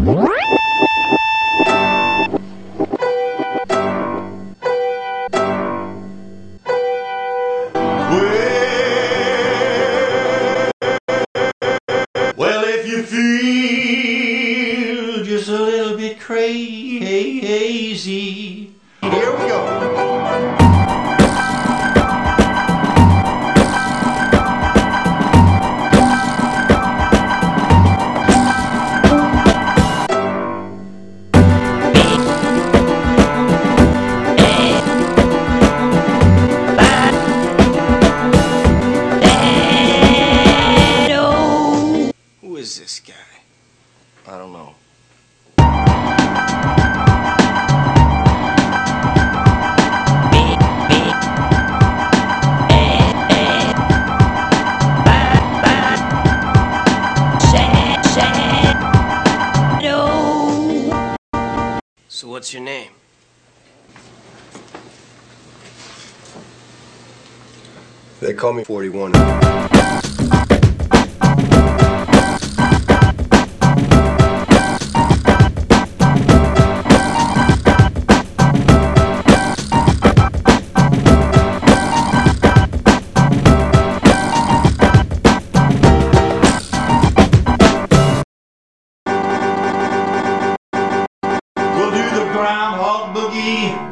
Well, if you feel just a little bit crazy, here we go. Who is this guy? I don't know. So what's your name? They call me 41. We'll do the groundhog boogie.